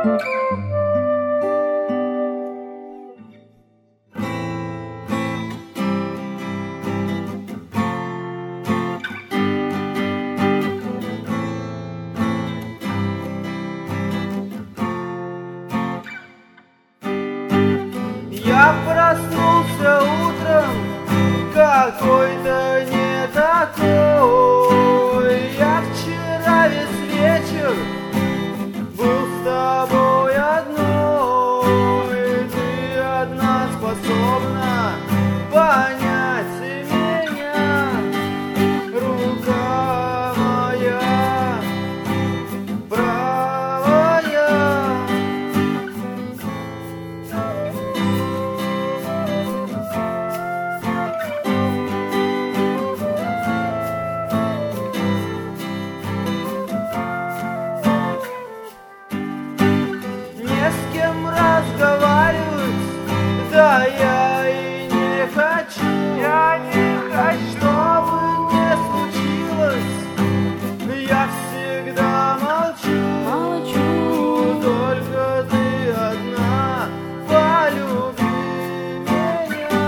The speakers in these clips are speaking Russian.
Я проснулся утром какой-то не такой. Я вчера весь вечер был с тобой одной. Ты одна способна понять меня. Рука моя правая. Не с кем разговаривать, да я и не хочу. Я не хочу, чтобы не случилось. Я всегда молчу. Только ты одна полюби меня.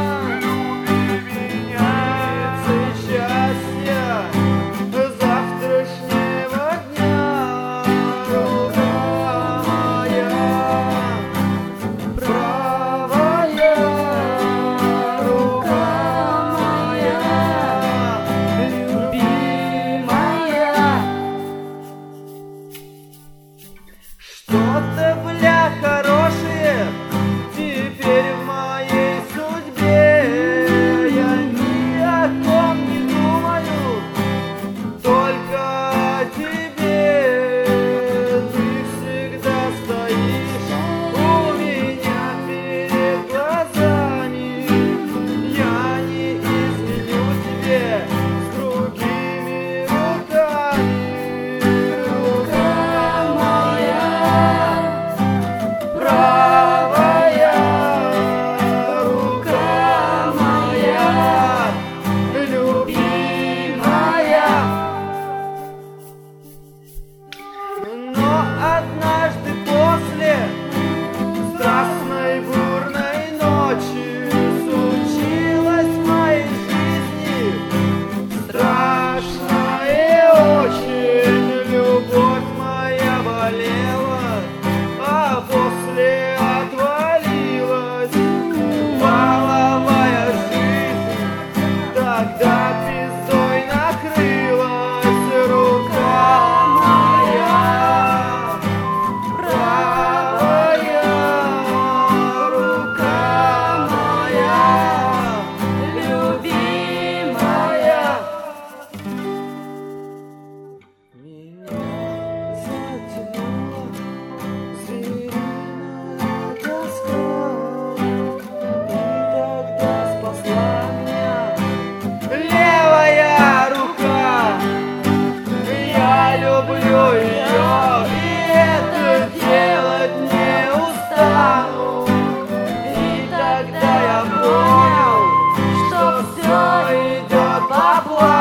Счастья завтрашнего дня. Рука моя правая, рука моя любимая. Что-то, бля, хорошее теперь в моей судьбе. Я ни о ком не думаю, только о тебе. Ты всегда стоишь у меня перед глазами. Я не изменю тебе с другими руками. Рука моя правая, рука моя любимая. Но однажды после страстной бурной ночи случилось в моей жизни страшное очень. Любовь моя болела, а после отвалилась половая жизнь. Тогда пиздой накрылась. Рука моя правая, рука моя любимая. Меня затянула звериная тоска, и тогда спасла меня левая рука. Я люблю ее, и это делать не устану. И тогда я понял, что все идет по плану.